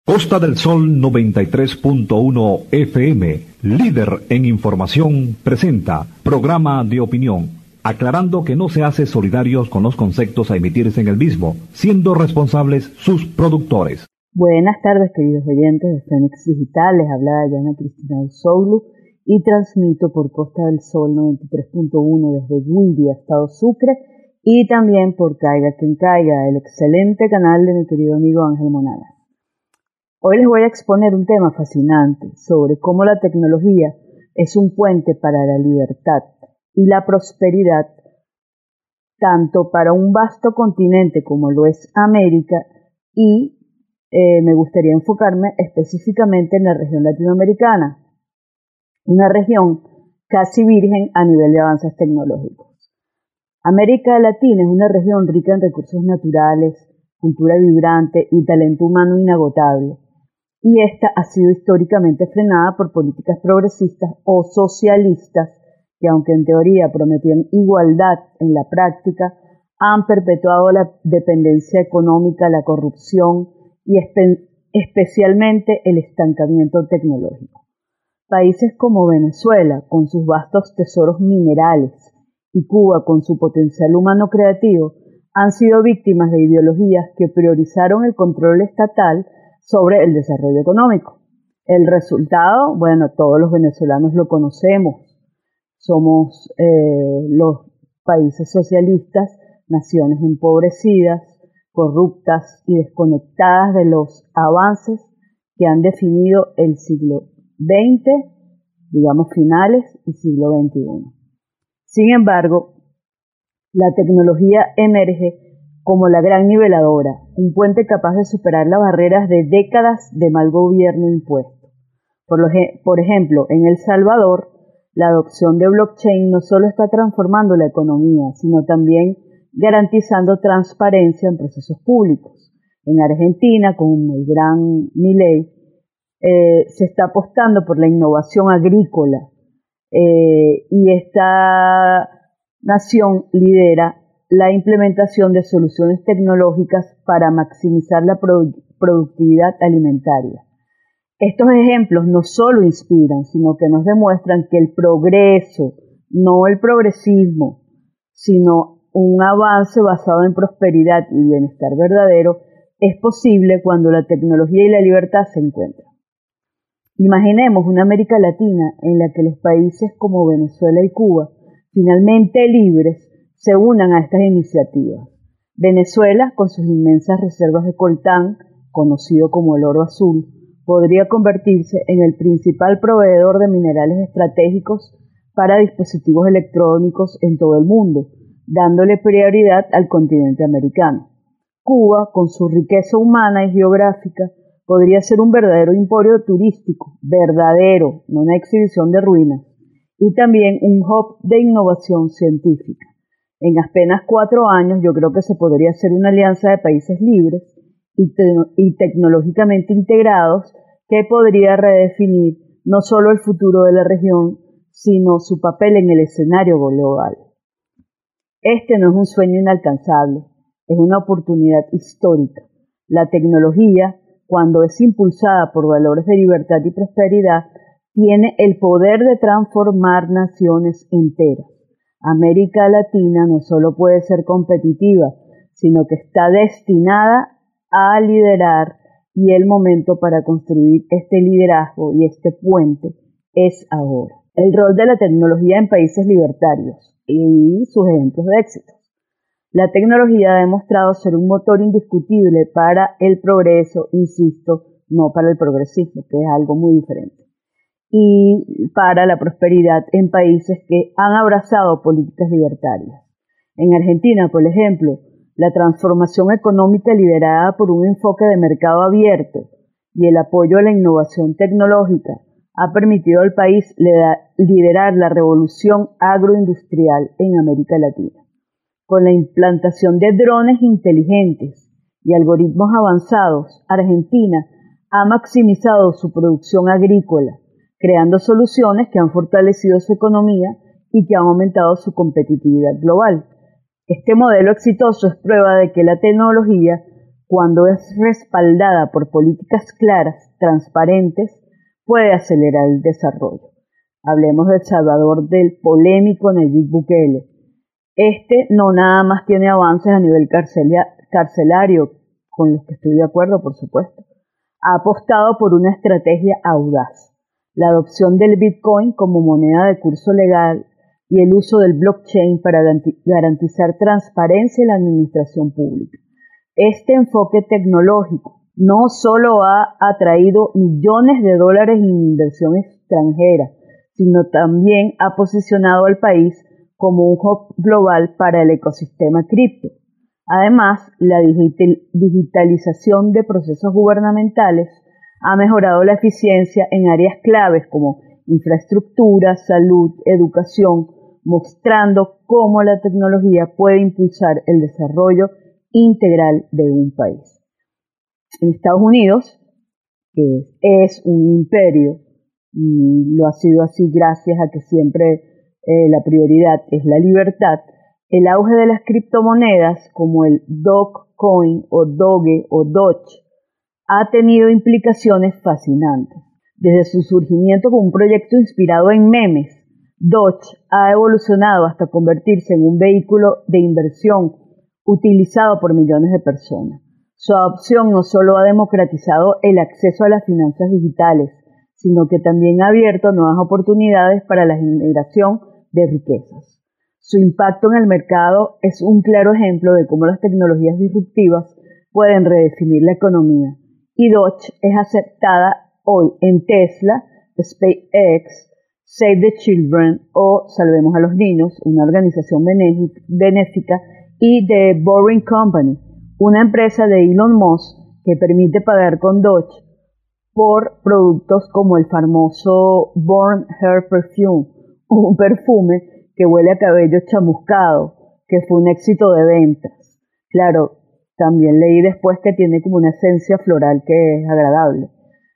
Costa del Sol 93.1 FM, líder en información, presenta programa de opinión, aclarando que no se hace solidarios con los conceptos a emitirse en el mismo, siendo responsables sus productores. Buenas tardes, queridos oyentes de Fénix Digital. Les habla Dayana Cristina Usoulu y transmito por Costa del Sol 93.1 desde Guiria, Estado Sucre, y también por Caiga Quien Caiga, el excelente canal de mi querido amigo Ángel Monagas. Hoy les voy a exponer un tema fascinante sobre cómo la tecnología es un puente para la libertad y la prosperidad, tanto para un vasto continente como lo es América, y me gustaría enfocarme específicamente en la región latinoamericana, una región casi virgen a nivel de avances tecnológicos. América Latina es una región rica en recursos naturales, cultura vibrante y talento humano inagotable. Y esta ha sido históricamente frenada por políticas progresistas o socialistas que, aunque en teoría prometían igualdad, en la práctica han perpetuado la dependencia económica, la corrupción y especialmente el estancamiento tecnológico. Países como Venezuela, con sus vastos tesoros minerales, y Cuba, con su potencial humano creativo, han sido víctimas de ideologías que priorizaron el control estatal sobre el desarrollo económico. El resultado, bueno, todos los venezolanos lo conocemos. Somos los países socialistas, naciones empobrecidas, corruptas y desconectadas de los avances que han definido el siglo XX, digamos finales, y siglo XXI. Sin embargo, la tecnología emerge como la gran niveladora, un puente capaz de superar las barreras de décadas de mal gobierno impuesto. Por ejemplo, en El Salvador, la adopción de blockchain no solo está transformando la economía, sino también garantizando transparencia en procesos públicos. En Argentina, con el gran Milei, se está apostando por la innovación agrícola y esta nación lidera la implementación de soluciones tecnológicas para maximizar la productividad alimentaria. Estos ejemplos no solo inspiran, sino que nos demuestran que el progreso, no el progresismo, sino un avance basado en prosperidad y bienestar verdadero, es posible cuando la tecnología y la libertad se encuentran. Imaginemos una América Latina en la que los países como Venezuela y Cuba, finalmente libres, se unan a estas iniciativas. Venezuela, con sus inmensas reservas de coltán, conocido como el oro azul, podría convertirse en el principal proveedor de minerales estratégicos para dispositivos electrónicos en todo el mundo, dándole prioridad al continente americano. Cuba, con su riqueza humana y geográfica, podría ser un verdadero emporio turístico, verdadero, no una exhibición de ruinas, y también un hub de innovación científica. En apenas 4 años yo creo que se podría hacer una alianza de países libres y tecnológicamente integrados que podría redefinir no solo el futuro de la región, sino su papel en el escenario global. Este no es un sueño inalcanzable, es una oportunidad histórica. La tecnología, cuando es impulsada por valores de libertad y prosperidad, tiene el poder de transformar naciones enteras. América Latina no solo puede ser competitiva, sino que está destinada a liderar, y el momento para construir este liderazgo y este puente es ahora. El rol de la tecnología en países libertarios y sus ejemplos de éxito. La tecnología ha demostrado ser un motor indiscutible para el progreso, insisto, no para el progresismo, que es algo muy diferente, y para la prosperidad en países que han abrazado políticas libertarias. En Argentina, por ejemplo, la transformación económica liderada por un enfoque de mercado abierto y el apoyo a la innovación tecnológica ha permitido al país liderar la revolución agroindustrial en América Latina. Con la implantación de drones inteligentes y algoritmos avanzados, Argentina ha maximizado su producción agrícola, creando soluciones que han fortalecido su economía y que han aumentado su competitividad global. Este modelo exitoso es prueba de que la tecnología cuando es respaldada por políticas claras, transparentes, puede acelerar el desarrollo. Hablemos de El Salvador, del polémico Nayib Bukele. Este no nada más tiene avances a nivel carcelario, con los que estoy de acuerdo, por supuesto. Ha apostado por una estrategia audaz, la adopción del Bitcoin como moneda de curso legal y el uso del blockchain para garantizar transparencia en la administración pública. Este enfoque tecnológico no solo ha atraído millones de dólares en inversión extranjera, sino también ha posicionado al país como un hub global para el ecosistema cripto. Además, la digitalización de procesos gubernamentales ha mejorado la eficiencia en áreas claves como infraestructura, salud, educación, mostrando cómo la tecnología puede impulsar el desarrollo integral de un país. En Estados Unidos, que es un imperio, y lo ha sido así gracias a que siempre la prioridad es la libertad, el auge de las criptomonedas como el Dogecoin o Doge o Doge ha tenido implicaciones fascinantes. Desde su surgimiento como un proyecto inspirado en memes, Doge ha evolucionado hasta convertirse en un vehículo de inversión utilizado por millones de personas. Su adopción no solo ha democratizado el acceso a las finanzas digitales, sino que también ha abierto nuevas oportunidades para la generación de riquezas. Su impacto en el mercado es un claro ejemplo de cómo las tecnologías disruptivas pueden redefinir la economía. Y Doge es aceptada hoy en Tesla, SpaceX, Save the Children o Salvemos a los Niños, una organización benéfica, y The Boring Company, una empresa de Elon Musk que permite pagar con Doge por productos como el famoso Burn Hair Perfume, un perfume que huele a cabello chamuscado, que fue un éxito de ventas. Claro, también leí después que tiene como una esencia floral que es agradable.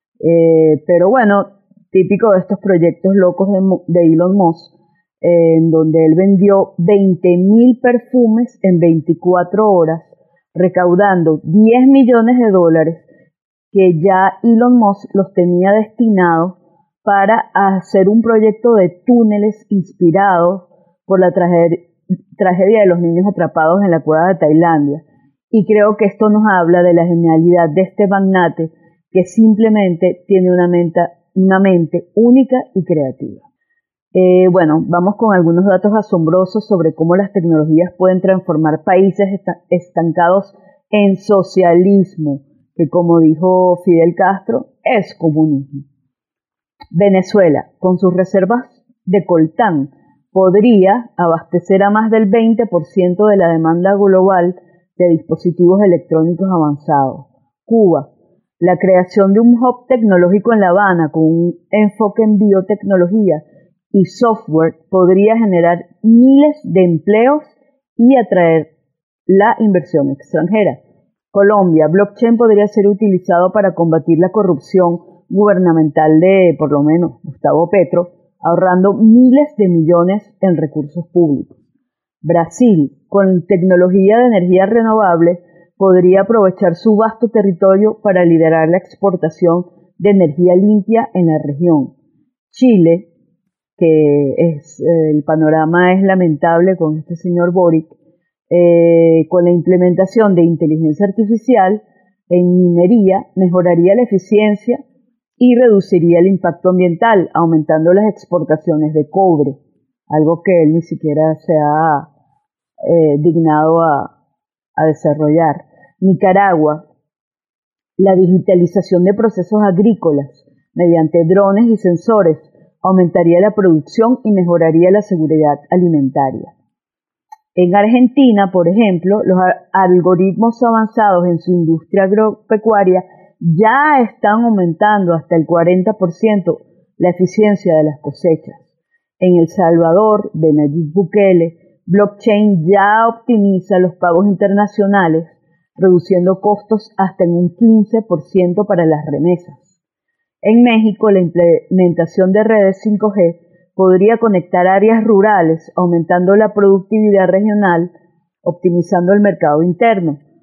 Pero bueno, típico de estos proyectos locos de Elon Musk, en donde él vendió 20,000 perfumes en 24 horas, recaudando 10 millones de dólares, que ya Elon Musk los tenía destinados para hacer un proyecto de túneles inspirados por la tragedia de los niños atrapados en la cueva de Tailandia. Y creo que esto nos habla de la genialidad de este magnate que simplemente tiene una mente única y creativa. Bueno, vamos con algunos datos asombrosos sobre cómo las tecnologías pueden transformar países estancados en socialismo, que como dijo Fidel Castro, es comunismo. Venezuela, con sus reservas de coltán, podría abastecer a más del 20% de la demanda global de dispositivos electrónicos avanzados. Cuba, la creación de un hub tecnológico en La Habana con un enfoque en biotecnología y software podría generar miles de empleos y atraer la inversión extranjera. Colombia, blockchain podría ser utilizado para combatir la corrupción gubernamental de, por lo menos, Gustavo Petro, ahorrando miles de millones en recursos públicos. Brasil, con tecnología de energía renovable, podría aprovechar su vasto territorio para liderar la exportación de energía limpia en la región. Chile, que el panorama es lamentable con este señor Boric, con la implementación de inteligencia artificial en minería, mejoraría la eficiencia y reduciría el impacto ambiental, aumentando las exportaciones de cobre, algo que él ni siquiera se ha dignado a desarrollar. Nicaragua, la digitalización de procesos agrícolas mediante drones y sensores aumentaría la producción y mejoraría la seguridad alimentaria. En Argentina, por ejemplo, los algoritmos avanzados en su industria agropecuaria ya están aumentando hasta el 40% la eficiencia de las cosechas. En El Salvador, de Nayib Bukele, blockchain ya optimiza los pagos internacionales, reduciendo costos hasta en un 15% para las remesas. En México, la implementación de redes 5G podría conectar áreas rurales, aumentando la productividad regional, optimizando el mercado interno.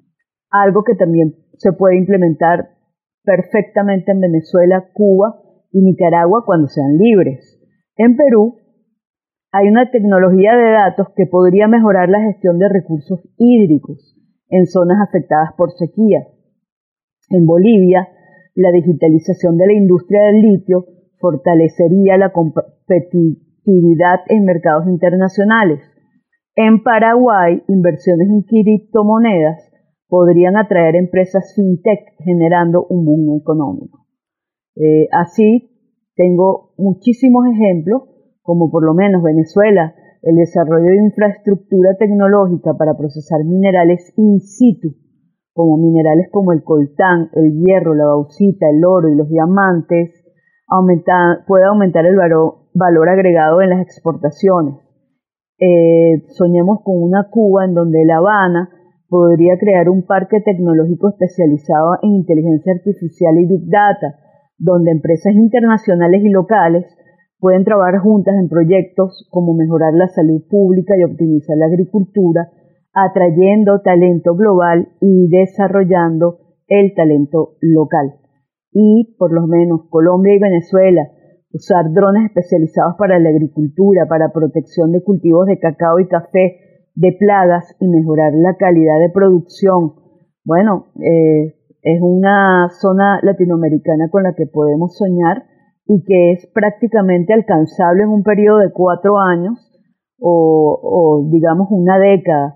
algo que también se puede implementar perfectamente en Venezuela, Cuba y Nicaragua cuando sean libres. En Perú hay una tecnología de datos que podría mejorar la gestión de recursos hídricos en zonas afectadas por sequía. En Bolivia, la digitalización de la industria del litio fortalecería la competitividad en mercados internacionales. En Paraguay, inversiones en criptomonedas podrían atraer empresas fintech generando un boom económico. Así, tengo muchísimos ejemplos, como por lo menos Venezuela, el desarrollo de infraestructura tecnológica para procesar minerales in situ, como minerales como el coltán, el hierro, la bauxita, el oro y los diamantes, puede aumentar el valor agregado en las exportaciones. Soñemos con una Cuba en donde La Habana podría crear un parque tecnológico especializado en inteligencia artificial y Big Data, donde empresas internacionales y locales pueden trabajar juntas en proyectos como mejorar la salud pública y optimizar la agricultura, atrayendo talento global y desarrollando el talento local. Y por lo menos Colombia y Venezuela, usar drones especializados para la agricultura, para protección de cultivos de cacao y café, de plagas y mejorar la calidad de producción. Bueno, es una zona latinoamericana con la que podemos soñar y que es prácticamente alcanzable en un periodo de 4 años o digamos una década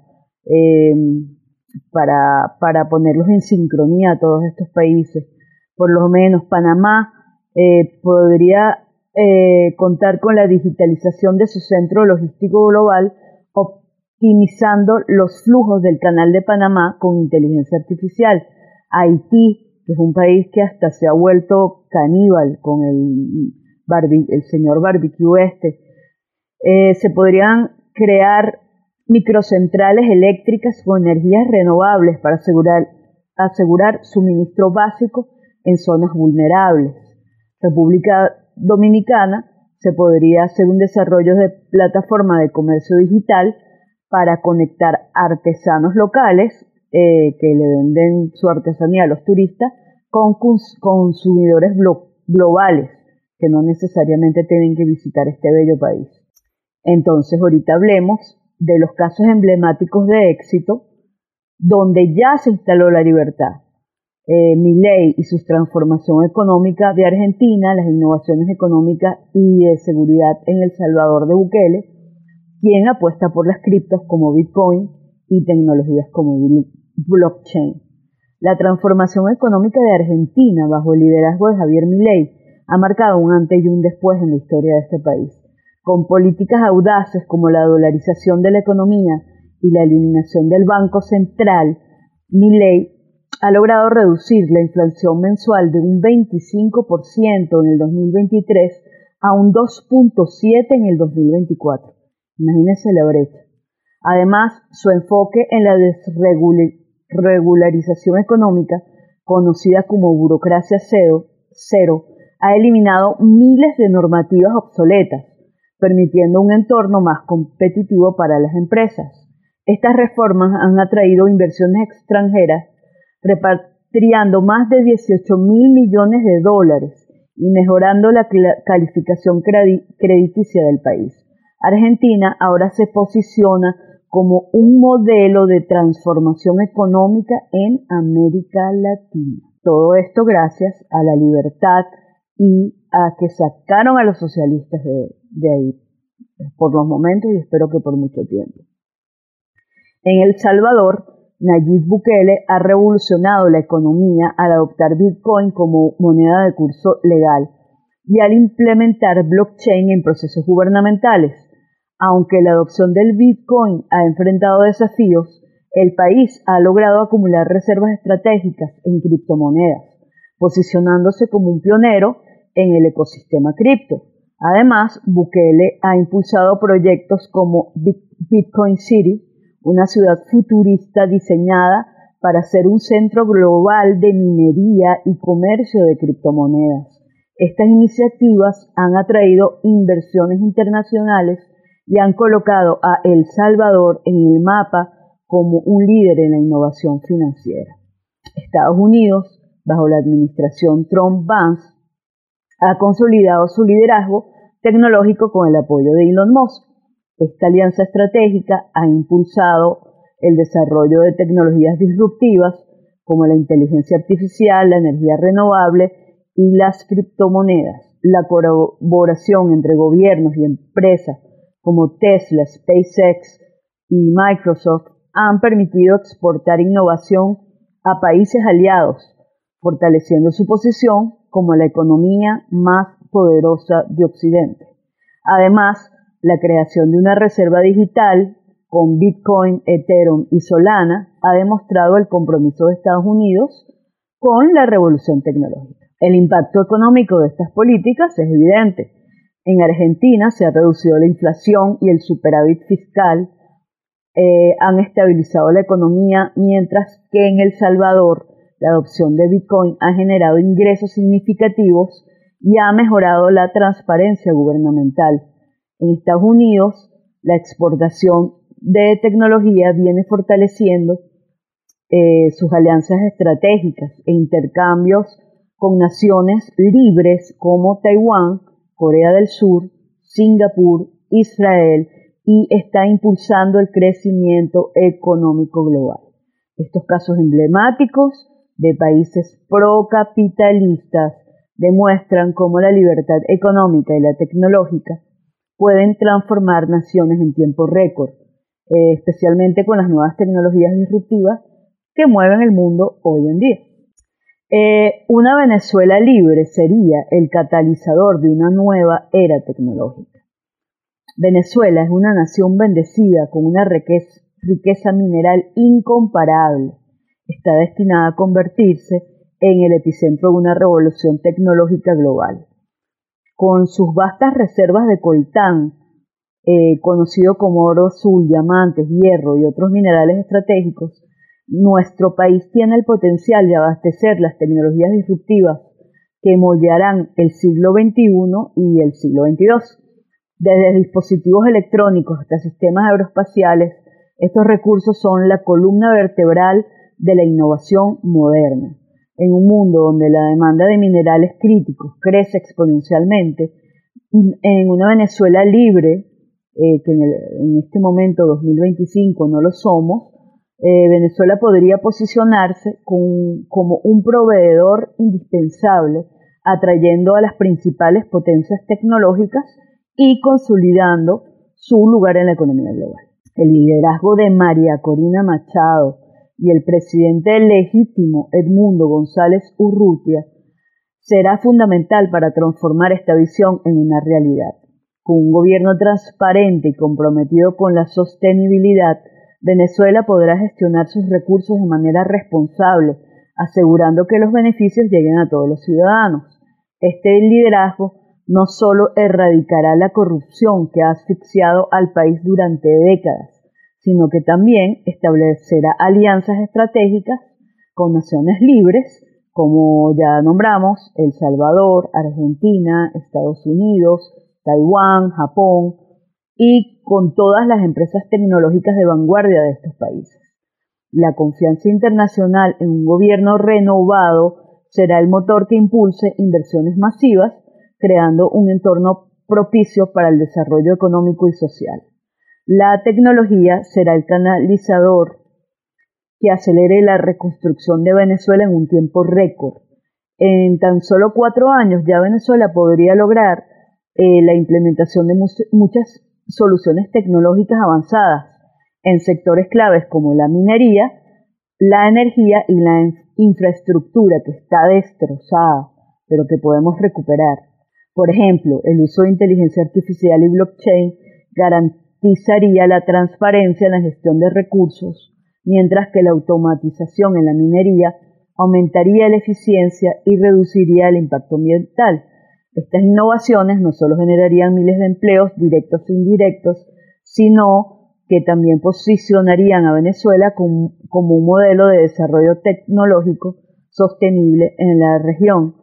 para ponerlos en sincronía a todos estos países. Por lo menos Panamá podría contar con la digitalización de su centro logístico global, optimizando los flujos del Canal de Panamá con inteligencia artificial. Haití, que es un país que hasta se ha vuelto caníbal con el señor barbecue se podrían crear microcentrales eléctricas con energías renovables para asegurar suministro básico en zonas vulnerables. República Dominicana se podría hacer un desarrollo de plataforma de comercio digital para conectar artesanos locales que le venden su artesanía a los turistas con consumidores globales que no necesariamente tienen que visitar este bello país. Entonces, ahorita hablemos de los casos emblemáticos de éxito donde ya se instaló la libertad. Milei y su transformación económica de Argentina, las innovaciones económicas y de seguridad en El Salvador de Bukele, quien apuesta por las criptos como Bitcoin y tecnologías como blockchain. La transformación económica de Argentina bajo el liderazgo de Javier Milei ha marcado un antes y un después en la historia de este país. Con políticas audaces como la dolarización de la economía y la eliminación del Banco Central, Milei ha logrado reducir la inflación mensual de un 25% en el 2023 a un 2.7% en el 2024. Imagínense la brecha. Además, su enfoque en la desregularización económica, conocida como burocracia cero, ha eliminado miles de normativas obsoletas, permitiendo un entorno más competitivo para las empresas. Estas reformas han atraído inversiones extranjeras, repatriando más de 18.000 millones de dólares y mejorando la calificación crediticia del país. Argentina ahora se posiciona como un modelo de transformación económica en América Latina. Todo esto gracias a la libertad y a que sacaron a los socialistas de ahí, por los momentos y espero que por mucho tiempo. En El Salvador, Nayib Bukele ha revolucionado la economía al adoptar Bitcoin como moneda de curso legal y al implementar blockchain en procesos gubernamentales. Aunque la adopción del Bitcoin ha enfrentado desafíos, el país ha logrado acumular reservas estratégicas en criptomonedas, posicionándose como un pionero en el ecosistema cripto. Además, Bukele ha impulsado proyectos como Bitcoin City, una ciudad futurista diseñada para ser un centro global de minería y comercio de criptomonedas. Estas iniciativas han atraído inversiones internacionales y han colocado a El Salvador en el mapa como un líder en la innovación financiera. Estados Unidos, bajo la administración Trump-Vance, ha consolidado su liderazgo tecnológico con el apoyo de Elon Musk. Esta alianza estratégica ha impulsado el desarrollo de tecnologías disruptivas como la inteligencia artificial, la energía renovable y las criptomonedas. La colaboración entre gobiernos y empresas como Tesla, SpaceX y Microsoft han permitido exportar innovación a países aliados, fortaleciendo su posición como la economía más poderosa de Occidente. Además, la creación de una reserva digital con Bitcoin, Ethereum y Solana ha demostrado el compromiso de Estados Unidos con la revolución tecnológica. El impacto económico de estas políticas es evidente. En Argentina se ha reducido la inflación y el superávit fiscal han estabilizado la economía, mientras que en El Salvador la adopción de Bitcoin ha generado ingresos significativos y ha mejorado la transparencia gubernamental. En Estados Unidos, la exportación de tecnología viene fortaleciendo sus alianzas estratégicas e intercambios con naciones libres como Taiwán, Corea del Sur, Singapur, Israel, y está impulsando el crecimiento económico global. Estos casos emblemáticos de países procapitalistas demuestran cómo la libertad económica y la tecnológica pueden transformar naciones en tiempo récord, especialmente con las nuevas tecnologías disruptivas que mueven el mundo hoy en día. Una Venezuela libre sería el catalizador de una nueva era tecnológica. Venezuela es una nación bendecida con una riqueza mineral incomparable. Está destinada a convertirse en el epicentro de una revolución tecnológica global. Con sus vastas reservas de coltán, conocido como oro azul, diamantes, hierro y otros minerales estratégicos, nuestro país tiene el potencial de abastecer las tecnologías disruptivas que moldearán el siglo XXI y el siglo XXII. Desde dispositivos electrónicos hasta sistemas aeroespaciales, estos recursos son la columna vertebral de la innovación moderna. En un mundo donde la demanda de minerales críticos crece exponencialmente, en una Venezuela libre, que en este momento 2025 no lo somos, Venezuela podría posicionarse como un proveedor indispensable, atrayendo a las principales potencias tecnológicas y consolidando su lugar en la economía global. El liderazgo de María Corina Machado y el presidente legítimo Edmundo González Urrutia será fundamental para transformar esta visión en una realidad. Con un gobierno transparente y comprometido con la sostenibilidad, Venezuela podrá gestionar sus recursos de manera responsable, asegurando que los beneficios lleguen a todos los ciudadanos. Este liderazgo no solo erradicará la corrupción que ha asfixiado al país durante décadas, sino que también establecerá alianzas estratégicas con naciones libres, como ya nombramos, El Salvador, Argentina, Estados Unidos, Taiwán, Japón, y con todas las empresas tecnológicas de vanguardia de estos países. La confianza internacional en un gobierno renovado será el motor que impulse inversiones masivas, creando un entorno propicio para el desarrollo económico y social. La tecnología será el canalizador que acelere la reconstrucción de Venezuela en un tiempo récord. En tan solo 4 años ya Venezuela podría lograr la implementación de muchas soluciones tecnológicas avanzadas en sectores claves como la minería, la energía y la infraestructura que está destrozada, pero que podemos recuperar. Por ejemplo, el uso de inteligencia artificial y blockchain garantizaría la transparencia en la gestión de recursos, mientras que la automatización en la minería aumentaría la eficiencia y reduciría el impacto ambiental. Estas innovaciones no solo generarían miles de empleos directos e indirectos, sino que también posicionarían a Venezuela como un modelo de desarrollo tecnológico sostenible en la región,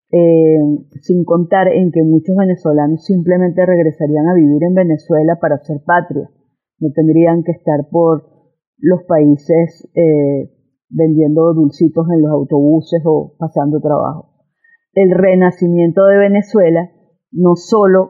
sin contar en que muchos venezolanos simplemente regresarían a vivir en Venezuela para hacer patria. No tendrían que estar por los países vendiendo dulcitos en los autobuses o pasando trabajo. El renacimiento de Venezuela no solo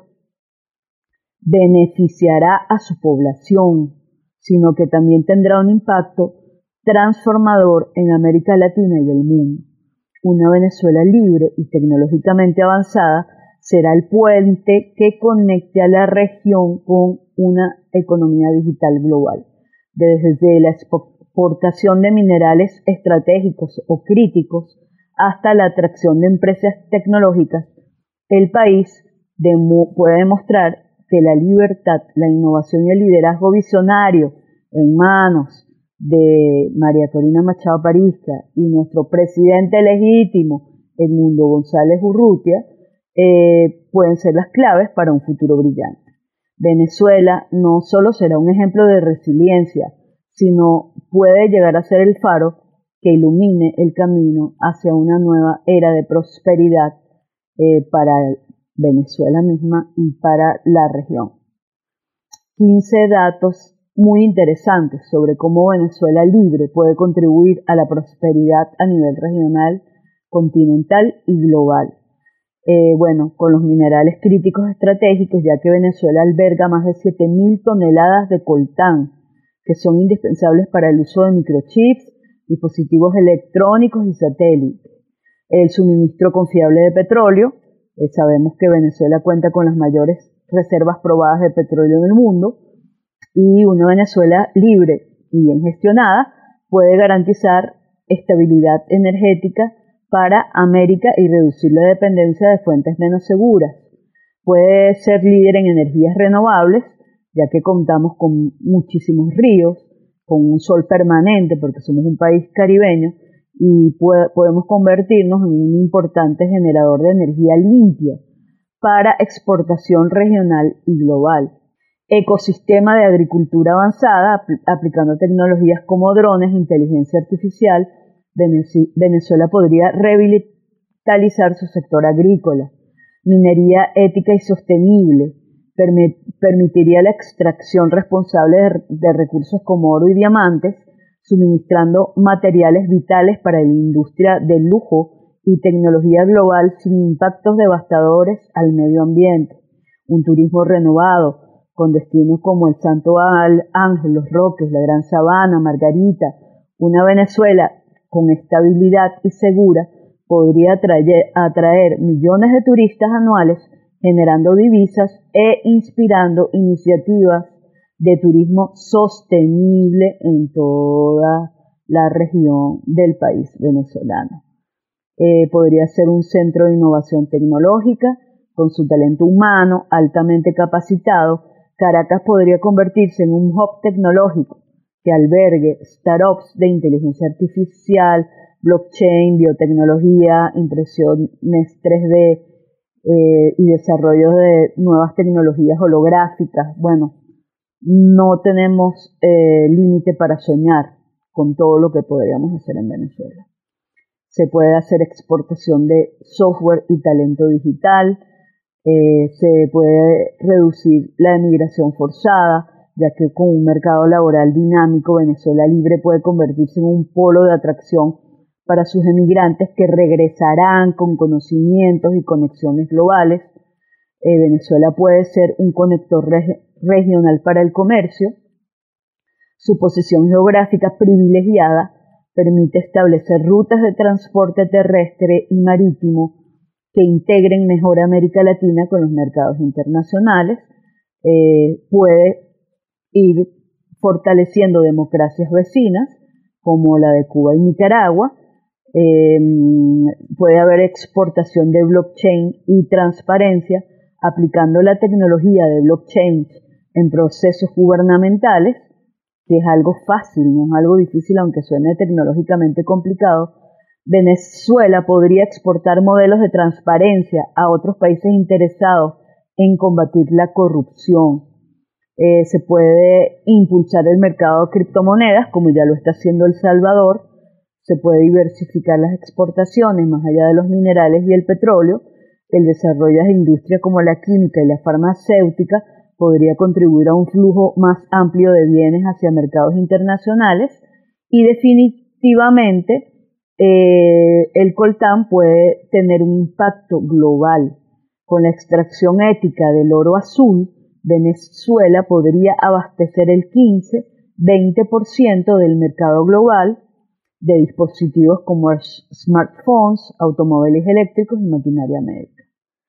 beneficiará a su población, sino que también tendrá un impacto transformador en América Latina y el mundo. Una Venezuela libre y tecnológicamente avanzada será el puente que conecte a la región con una economía digital global. Desde la exportación de minerales estratégicos o críticos hasta la atracción de empresas tecnológicas, el país puede demostrar que la libertad, la innovación y el liderazgo visionario en manos de María Corina Machado Parizca y nuestro presidente legítimo, Edmundo González Urrutia, pueden ser las claves para un futuro brillante. Venezuela no solo será un ejemplo de resiliencia, sino puede llegar a ser el faro que ilumine el camino hacia una nueva era de prosperidad para Venezuela misma y para la región. 15 datos muy interesantes sobre cómo Venezuela libre puede contribuir a la prosperidad a nivel regional, continental y global. Con los minerales críticos estratégicos, ya que Venezuela alberga más de 7.000 toneladas de coltán, que son indispensables para el uso de microchips, dispositivos electrónicos y satélites. El suministro confiable de petróleo, sabemos que Venezuela cuenta con las mayores reservas probadas de petróleo en el mundo, y una Venezuela libre y bien gestionada puede garantizar estabilidad energética para América y reducir la dependencia de fuentes menos seguras. Puede ser líder en energías renovables, ya que contamos con muchísimos ríos, con un sol permanente, porque somos un país caribeño, y podemos convertirnos en un importante generador de energía limpia para exportación regional y global. Ecosistema de agricultura avanzada, aplicando tecnologías como drones e inteligencia artificial, Venezuela podría revitalizar su sector agrícola. Minería ética y sostenible permitiría la extracción responsable de recursos como oro y diamantes, suministrando materiales vitales para la industria del lujo y tecnología global sin impactos devastadores al medio ambiente. Un turismo renovado, con destinos como el Santo Ángel, Los Roques, la Gran Sabana, Margarita. Una Venezuela con estabilidad y segura podría atraer millones de turistas anuales, generando divisas e inspirando iniciativas de turismo sostenible en toda la región del país venezolano. Podría ser un centro de innovación tecnológica con su talento humano altamente capacitado. Caracas podría convertirse en un hub tecnológico que albergue startups de inteligencia artificial, blockchain, biotecnología, impresiones 3D y desarrollo de nuevas tecnologías holográficas. No tenemos límite para soñar con todo lo que podríamos hacer en Venezuela. Se puede hacer exportación de software y talento digital. Se puede reducir la emigración forzada, ya que con un mercado laboral dinámico, Venezuela libre puede convertirse en un polo de atracción para sus emigrantes que regresarán con conocimientos y conexiones globales. Venezuela puede ser un conector regional para el comercio. Su posición geográfica privilegiada permite establecer rutas de transporte terrestre y marítimo que integren mejor a América Latina con los mercados internacionales. Puede ir fortaleciendo democracias vecinas como la de Cuba y Nicaragua. Puede haber exportación de blockchain y transparencia aplicando la tecnología de blockchain en procesos gubernamentales, que es algo fácil, no es algo difícil, aunque suene tecnológicamente complicado. Venezuela podría exportar modelos de transparencia a otros países interesados en combatir la corrupción. Se puede impulsar el mercado de criptomonedas, como ya lo está haciendo El Salvador. Se puede diversificar las exportaciones más allá de los minerales y el petróleo. El desarrollo de industrias como la química y la farmacéutica podría contribuir a un flujo más amplio de bienes hacia mercados internacionales. Y definitivamente efectivamente el coltán puede tener un impacto global. Con la extracción ética del oro azul, Venezuela podría abastecer el 15-20% del mercado global de dispositivos como smartphones, automóviles eléctricos y maquinaria médica.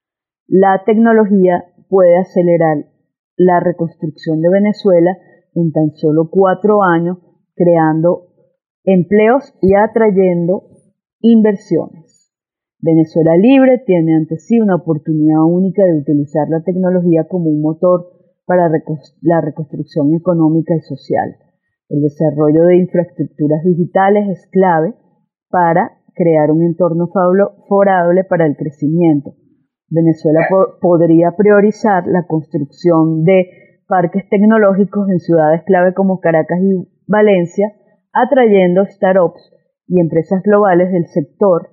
La tecnología puede acelerar la reconstrucción de Venezuela en tan solo 4 años, creando empleos y atrayendo inversiones. Venezuela Libre tiene ante sí una oportunidad única de utilizar la tecnología como un motor para la reconstrucción económica y social. El desarrollo de infraestructuras digitales es clave para crear un entorno favorable para el crecimiento. Venezuela podría priorizar la construcción de parques tecnológicos en ciudades clave como Caracas y Valencia, atrayendo startups y empresas globales del sector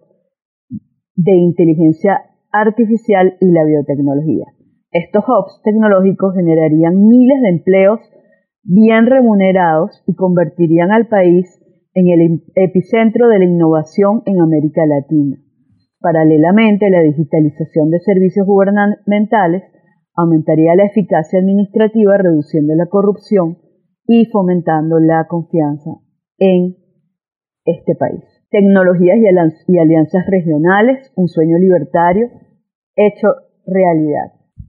de inteligencia artificial y la biotecnología. Estos hubs tecnológicos generarían miles de empleos bien remunerados y convertirían al país en el epicentro de la innovación en América Latina. Paralelamente, la digitalización de servicios gubernamentales aumentaría la eficacia administrativa, reduciendo la corrupción y fomentando la confianza en este país. Tecnologías y alianzas regionales, un sueño libertario hecho realidad.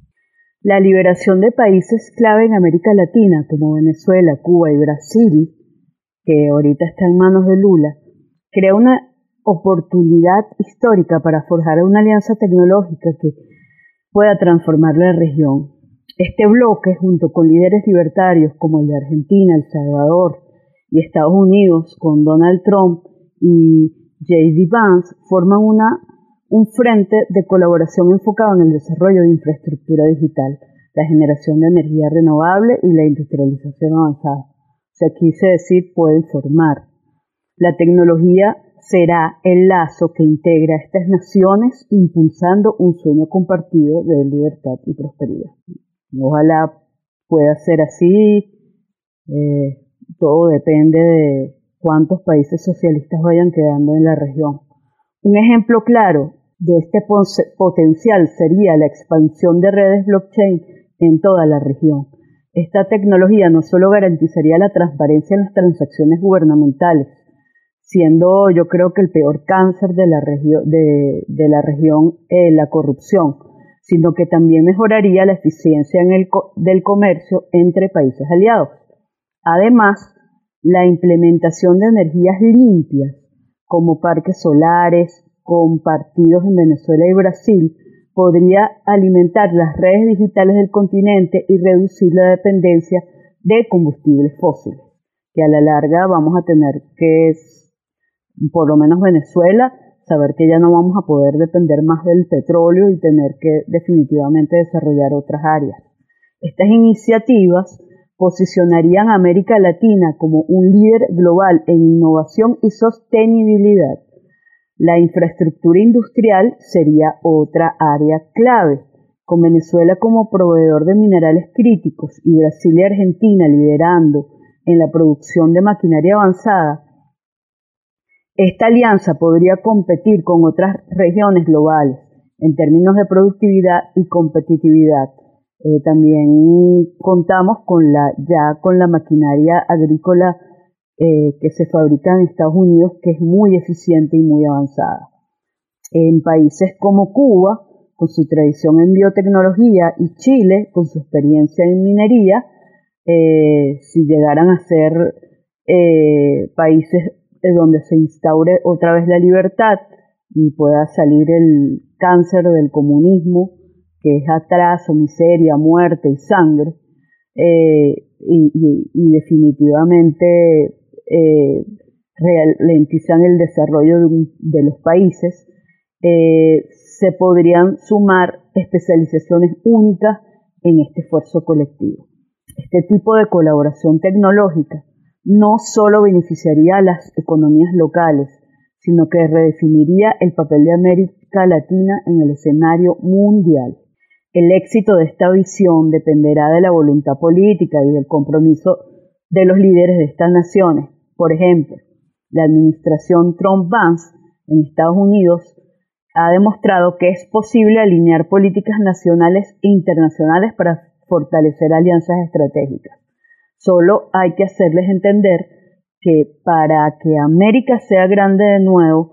La liberación de países clave en América Latina, como Venezuela, Cuba y Brasil, que ahorita está en manos de Lula, crea una oportunidad histórica para forjar una alianza tecnológica que pueda transformar la región. Este bloque, junto con líderes libertarios como el de Argentina, El Salvador y Estados Unidos, con Donald Trump y J.D. Vance, forman un frente de colaboración enfocado en el desarrollo de infraestructura digital, la generación de energía renovable y la industrialización avanzada. O sea, quise decir, pueden formar. La tecnología será el lazo que integra a estas naciones, impulsando un sueño compartido de libertad y prosperidad. Ojalá pueda ser así. Todo depende de cuántos países socialistas vayan quedando en la región. Un ejemplo claro de este potencial sería la expansión de redes blockchain en toda la región. Esta tecnología no solo garantizaría la transparencia en las transacciones gubernamentales, siendo yo creo que el peor cáncer de la región la corrupción, sino que también mejoraría la eficiencia del comercio entre países aliados. Además, la implementación de energías limpias, como parques solares compartidos en Venezuela y Brasil, podría alimentar las redes digitales del continente y reducir la dependencia de combustibles fósiles, que a la larga vamos a tener que, por lo menos Venezuela, saber que ya no vamos a poder depender más del petróleo y tener que definitivamente desarrollar otras áreas. Estas iniciativas posicionarían a América Latina como un líder global en innovación y sostenibilidad. La infraestructura industrial sería otra área clave, con Venezuela como proveedor de minerales críticos y Brasil y Argentina liderando en la producción de maquinaria avanzada. Esta alianza podría competir con otras regiones globales en términos de productividad y competitividad. También contamos con la maquinaria agrícola que se fabrica en Estados Unidos, que es muy eficiente y muy avanzada. En países como Cuba, con su tradición en biotecnología, y Chile, con su experiencia en minería, si llegaran a ser países donde se instaure otra vez la libertad y pueda salir el cáncer del comunismo, que es atraso, miseria, muerte y sangre, y definitivamente ralentizan el desarrollo de los países, se podrían sumar especializaciones únicas en este esfuerzo colectivo. Este tipo de colaboración tecnológica no solo beneficiaría a las economías locales, sino que redefiniría el papel de América Latina en el escenario mundial. El éxito de esta visión dependerá de la voluntad política y del compromiso de los líderes de estas naciones. Por ejemplo, La administración Trump-Vance en Estados Unidos ha demostrado que es posible alinear políticas nacionales e internacionales para fortalecer alianzas estratégicas. Solo hay que hacerles entender que para que América sea grande de nuevo,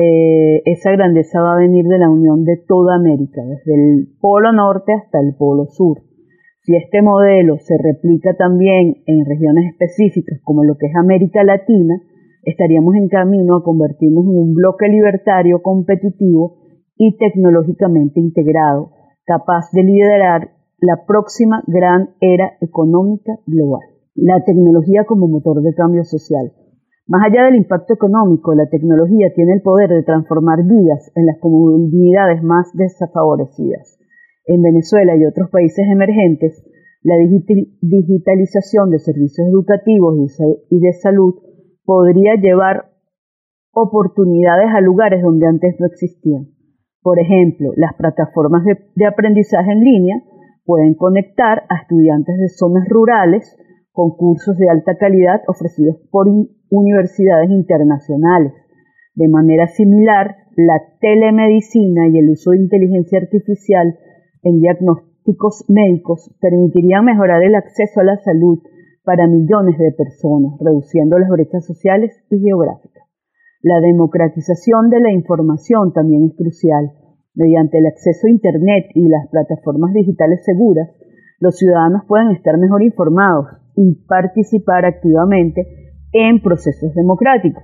esa grandeza va a venir de la unión de toda América, desde el polo norte hasta el polo sur. Si este modelo se replica también en regiones específicas como lo que es América Latina, estaríamos en camino a convertirnos en un bloque libertario, competitivo y tecnológicamente integrado, capaz de liderar la próxima gran era económica global. La tecnología como motor de cambio social. Más allá del impacto económico, la tecnología tiene el poder de transformar vidas en las comunidades más desfavorecidas. En Venezuela y otros países emergentes, la digitalización de servicios educativos y de salud podría llevar oportunidades a lugares donde antes no existían. Por ejemplo, las plataformas de aprendizaje en línea pueden conectar a estudiantes de zonas rurales con cursos de alta calidad ofrecidos por universidades internacionales. De manera similar, la telemedicina y el uso de inteligencia artificial en diagnósticos médicos permitirían mejorar el acceso a la salud para millones de personas, reduciendo las brechas sociales y geográficas. La democratización de la información también es crucial. Mediante el acceso a Internet y las plataformas digitales seguras, los ciudadanos pueden estar mejor informados y participar activamente en procesos democráticos.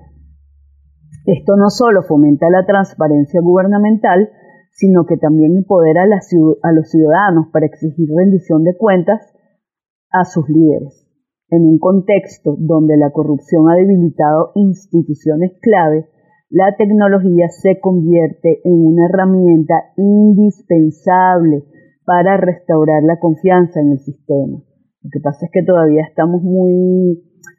Esto no solo fomenta la transparencia gubernamental, sino que también empodera a los ciudadanos para exigir rendición de cuentas a sus líderes. En un contexto donde la corrupción ha debilitado instituciones clave, la tecnología se convierte en una herramienta indispensable para restaurar la confianza en el sistema. Lo que pasa es que todavía estamos muy,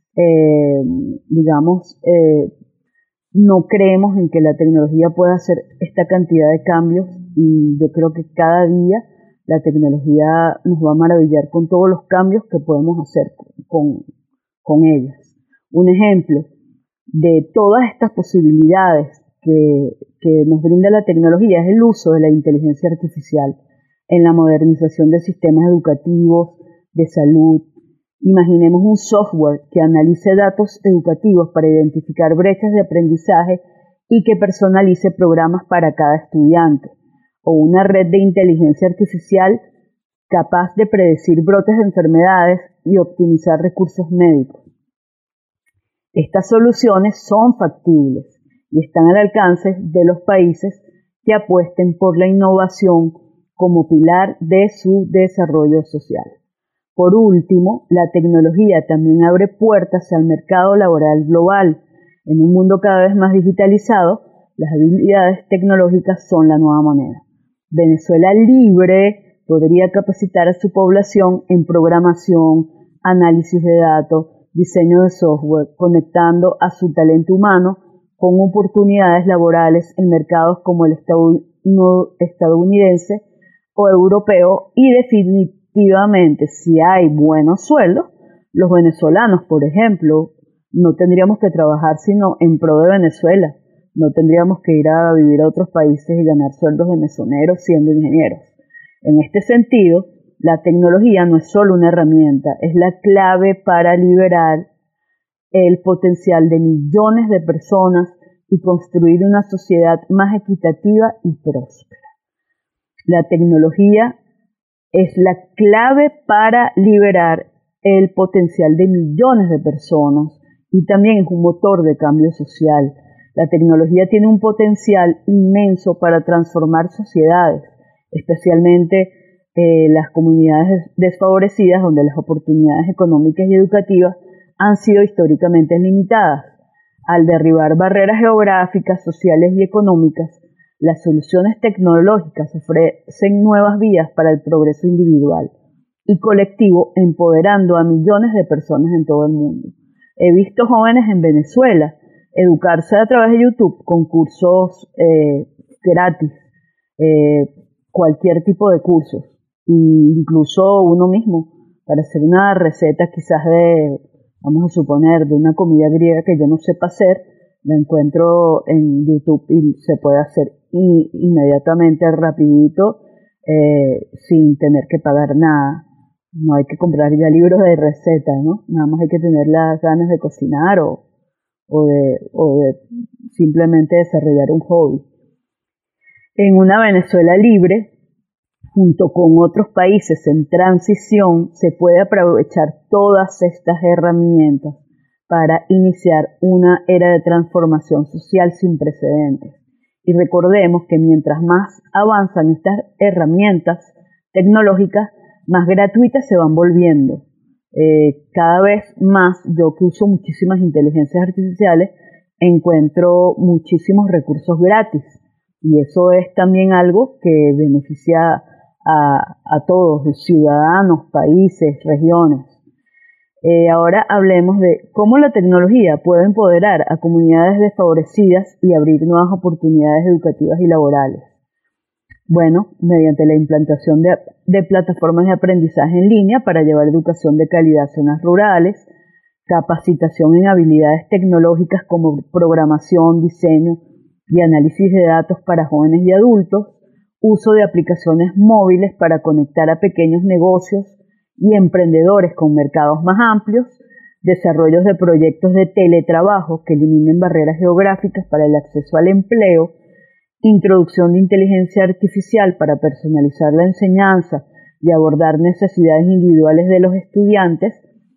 no creemos en que la tecnología pueda hacer esta cantidad de cambios, y yo creo que cada día la tecnología nos va a maravillar con todos los cambios que podemos hacer con ellas. Un ejemplo de todas estas posibilidades que nos brinda la tecnología es el uso de la inteligencia artificial en la modernización de sistemas educativos, de salud. Imaginemos un software que analice datos educativos para identificar brechas de aprendizaje y que personalice programas para cada estudiante, o una red de inteligencia artificial capaz de predecir brotes de enfermedades y optimizar recursos médicos. Estas soluciones son factibles y están al alcance de los países que apuesten por la innovación como pilar de su desarrollo social. Por último, la tecnología también abre puertas al mercado laboral global. En un mundo cada vez más digitalizado, las habilidades tecnológicas son la nueva moneda. Venezuela Libre podría capacitar a su población en programación, análisis de datos, diseño de software, conectando a su talento humano con oportunidades laborales en mercados como el estadounidense o europeo, y definitivamente, si hay buenos sueldos, los venezolanos, por ejemplo, no tendríamos que trabajar sino en pro de Venezuela. No tendríamos que ir a vivir a otros países y ganar sueldos de mesoneros siendo ingenieros. En este sentido, la tecnología no es solo una herramienta, es la clave para liberar el potencial de millones de personas y construir una sociedad más equitativa y próspera. La tecnología es la clave para liberar el potencial de millones de personas y también es un motor de cambio social. La tecnología tiene un potencial inmenso para transformar sociedades, especialmente las comunidades desfavorecidas, donde las oportunidades económicas y educativas han sido históricamente limitadas. Al derribar barreras geográficas, sociales y económicas, las soluciones tecnológicas ofrecen nuevas vías para el progreso individual y colectivo, empoderando a millones de personas en todo el mundo. He visto jóvenes en Venezuela educarse a través de YouTube con cursos gratis, cualquier tipo de cursos, e incluso uno mismo, para hacer una receta quizás vamos a suponer, de una comida griega que yo no sepa hacer, La encuentro en YouTube y se puede hacer inmediatamente, rapidito, sin tener que pagar nada. No hay que comprar ya libros de recetas, ¿no? Nada más hay que tener las ganas de cocinar o de simplemente desarrollar un hobby. En una Venezuela libre, junto con otros países en transición, se puede aprovechar todas estas herramientas para iniciar una era de transformación social sin precedentes. Y recordemos que mientras más avanzan estas herramientas tecnológicas, más gratuitas se van volviendo. Cada vez más, yo que uso muchísimas inteligencias artificiales, encuentro muchísimos recursos gratis. Y eso es también algo que beneficia a todos los ciudadanos, países, regiones. Ahora hablemos de cómo la tecnología puede empoderar a comunidades desfavorecidas y abrir nuevas oportunidades educativas y laborales. Bueno, mediante la implantación de plataformas de aprendizaje en línea para llevar educación de calidad a zonas rurales, capacitación en habilidades tecnológicas como programación, diseño y análisis de datos para jóvenes y adultos, uso de aplicaciones móviles para conectar a pequeños negocios y emprendedores con mercados más amplios, desarrollos de proyectos de teletrabajo que eliminen barreras geográficas para el acceso al empleo, introducción de inteligencia artificial para personalizar la enseñanza y abordar necesidades individuales de los estudiantes,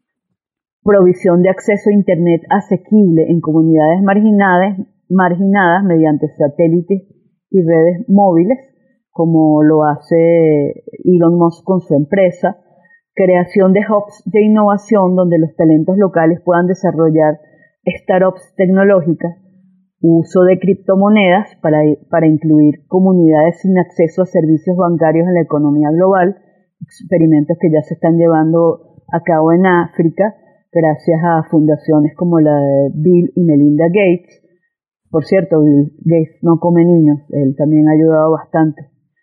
provisión de acceso a Internet asequible en comunidades marginadas mediante satélites y redes móviles, como lo hace Elon Musk con su empresa, creación de hubs de innovación donde los talentos locales puedan desarrollar startups tecnológicas, uso de criptomonedas para incluir comunidades sin acceso a servicios bancarios en la economía global, experimentos que ya se están llevando a cabo en África gracias a fundaciones como la de Bill y Melinda Gates. Por cierto, Bill Gates no come niños, él también ha ayudado bastante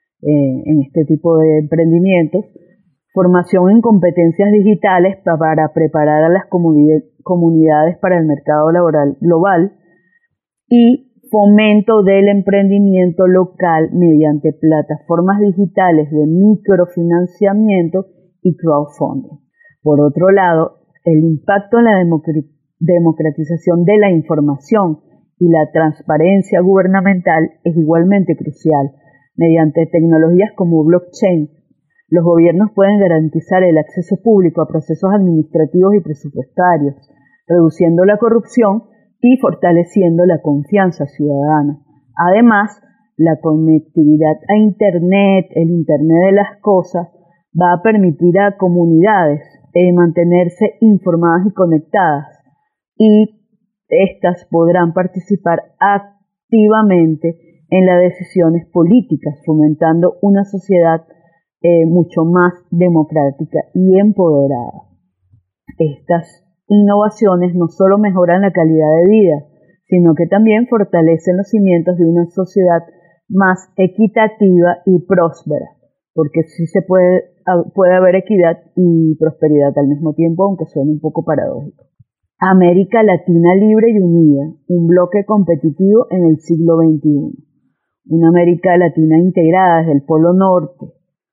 en este tipo de emprendimientos. Formación en competencias digitales para preparar a las comunidades para el mercado laboral global y fomento del emprendimiento local mediante plataformas digitales de microfinanciamiento y crowdfunding. Por otro lado, el impacto en la democratización de la información y la transparencia gubernamental es igualmente crucial. Mediante tecnologías como blockchain, los gobiernos pueden garantizar el acceso público a procesos administrativos y presupuestarios, reduciendo la corrupción y fortaleciendo la confianza ciudadana. Además, la conectividad a Internet, el Internet de las cosas, va a permitir a comunidades mantenerse informadas y conectadas, y éstas podrán participar activamente en las decisiones políticas, fomentando una sociedad mucho más democrática y empoderada. Estas innovaciones no solo mejoran la calidad de vida, sino que también fortalecen los cimientos de una sociedad más equitativa y próspera, porque sí se puede haber equidad y prosperidad al mismo tiempo, aunque suene un poco paradójico. América Latina libre y unida, un bloque competitivo en el siglo XXI. Una América Latina integrada desde el Polo Norte,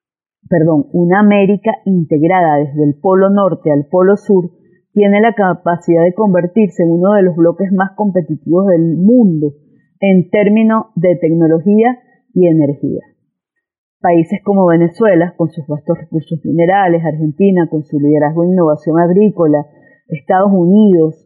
una América integrada desde el Polo Norte al Polo Sur tiene la capacidad de convertirse en uno de los bloques más competitivos del mundo en términos de tecnología y energía. Países como Venezuela, con sus vastos recursos minerales, Argentina, con su liderazgo en innovación agrícola, Estados Unidos,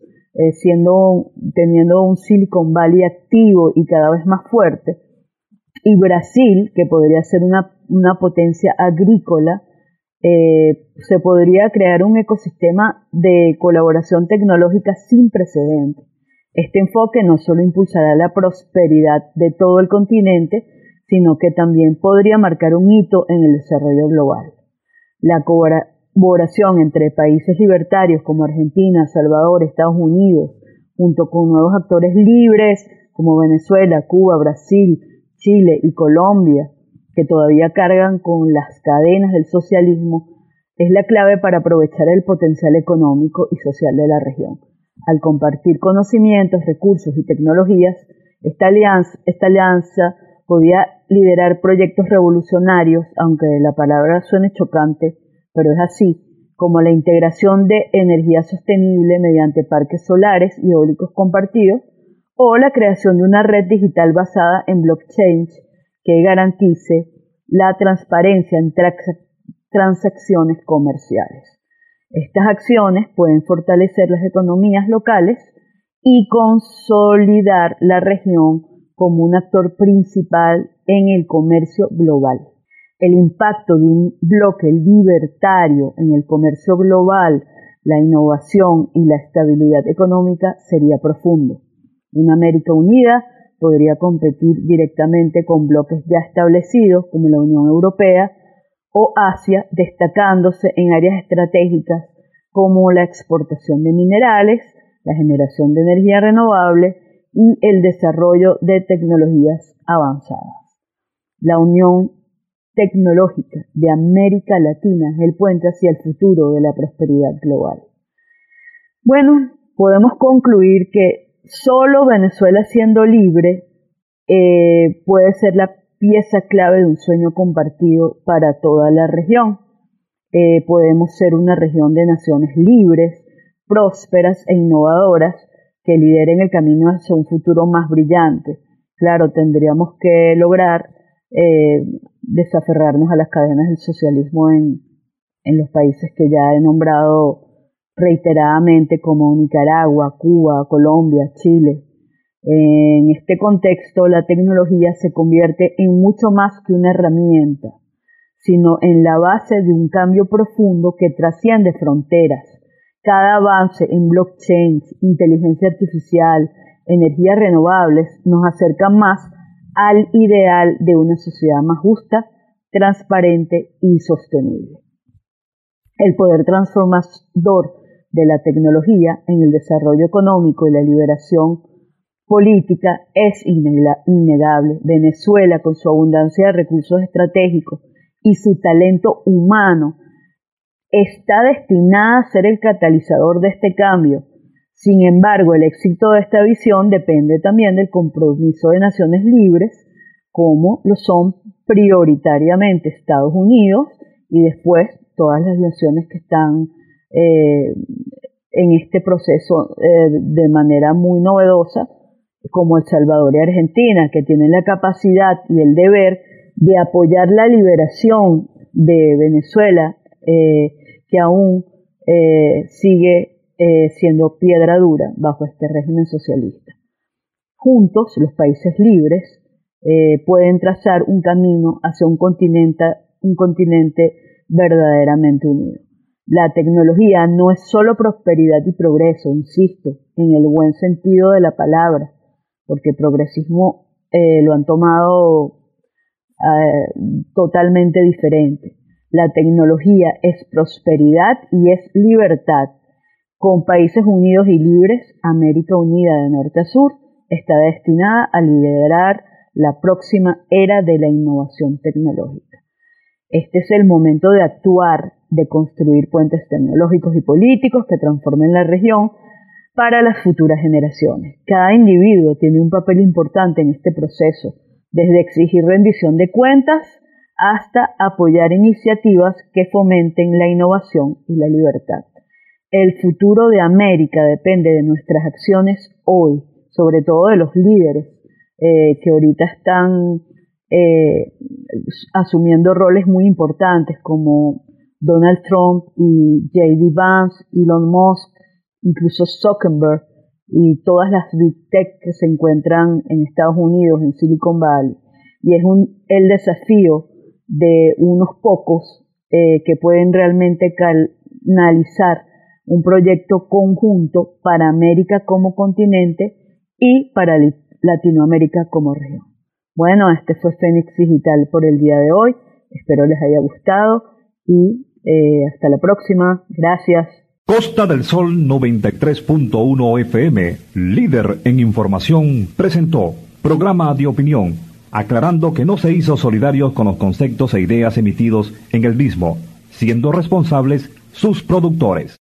teniendo un Silicon Valley activo y cada vez más fuerte, y Brasil, que podría ser una potencia agrícola, se podría crear un ecosistema de colaboración tecnológica sin precedentes. Este enfoque no solo impulsará la prosperidad de todo el continente, sino que también podría marcar un hito en el desarrollo global. La colaboración entre países libertarios como Argentina, Salvador, Estados Unidos, junto con nuevos actores libres como Venezuela, Cuba, Brasil, Chile y Colombia, que todavía cargan con las cadenas del socialismo, es la clave para aprovechar el potencial económico y social de la región. Al compartir conocimientos, recursos y tecnologías, esta alianza podía liderar proyectos revolucionarios, aunque la palabra suene chocante, pero es así, como la integración de energía sostenible mediante parques solares y eólicos compartidos, o la creación de una red digital basada en blockchain que garantice la transparencia en transacciones comerciales. Estas acciones pueden fortalecer las economías locales y consolidar la región como un actor principal en el comercio global. El impacto de un bloque libertario en el comercio global, la innovación y la estabilidad económica sería profundo. Una América unida podría competir directamente con bloques ya establecidos como la Unión Europea o Asia, destacándose en áreas estratégicas como la exportación de minerales, la generación de energía renovable y el desarrollo de tecnologías avanzadas. La Unión Tecnológica de América Latina es el puente hacia el futuro de la prosperidad global. Bueno, podemos concluir que solo Venezuela siendo libre puede ser la pieza clave de un sueño compartido para toda la región. Podemos ser una región de naciones libres, prósperas e innovadoras que lideren el camino hacia un futuro más brillante. Claro, tendríamos que lograr desaferrarnos a las cadenas del socialismo en los países que ya he nombrado reiteradamente como Nicaragua, Cuba, Colombia, Chile. En este contexto, la tecnología se convierte en mucho más que una herramienta, sino en la base de un cambio profundo que trasciende fronteras. Cada avance en blockchain, inteligencia artificial, energías renovables nos acerca más al ideal de una sociedad más justa, transparente y sostenible. El poder transformador de la tecnología en el desarrollo económico y la liberación política es innegable. Venezuela, con su abundancia de recursos estratégicos y su talento humano, está destinada a ser el catalizador de este cambio. Sin embargo, el éxito de esta visión depende también del compromiso de naciones libres, como lo son prioritariamente Estados Unidos y después todas las naciones que están en este proceso de manera muy novedosa, como El Salvador y Argentina, que tienen la capacidad y el deber de apoyar la liberación de Venezuela, que aún sigue siendo piedra dura bajo este régimen socialista. Juntos, los países libres pueden trazar un camino hacia un continente verdaderamente unido. La tecnología no es solo prosperidad y progreso, insisto, en el buen sentido de la palabra, porque progresismo lo han tomado totalmente diferente. La tecnología es prosperidad y es libertad. Con países unidos y libres, América Unida de norte a sur está destinada a liderar la próxima era de la innovación tecnológica. Este es el momento de actuar, de construir puentes tecnológicos y políticos que transformen la región para las futuras generaciones. Cada individuo tiene un papel importante en este proceso, desde exigir rendición de cuentas hasta apoyar iniciativas que fomenten la innovación y la libertad. El futuro de América depende de nuestras acciones hoy, sobre todo de los líderes que ahorita están asumiendo roles muy importantes como Donald Trump y J.D. Vance, Elon Musk, incluso Zuckerberg y todas las Big Tech que se encuentran en Estados Unidos, en Silicon Valley. Y es el desafío de unos pocos que pueden realmente canalizar un proyecto conjunto para América como continente y para Latinoamérica como región. Bueno, este fue Fénix Digital por el día de hoy. Espero les haya gustado y hasta la próxima. Gracias. Costa del Sol 93.1 FM, líder en información, presentó programa de opinión, aclarando que no se hizo solidario con los conceptos e ideas emitidos en el mismo, siendo responsables sus productores.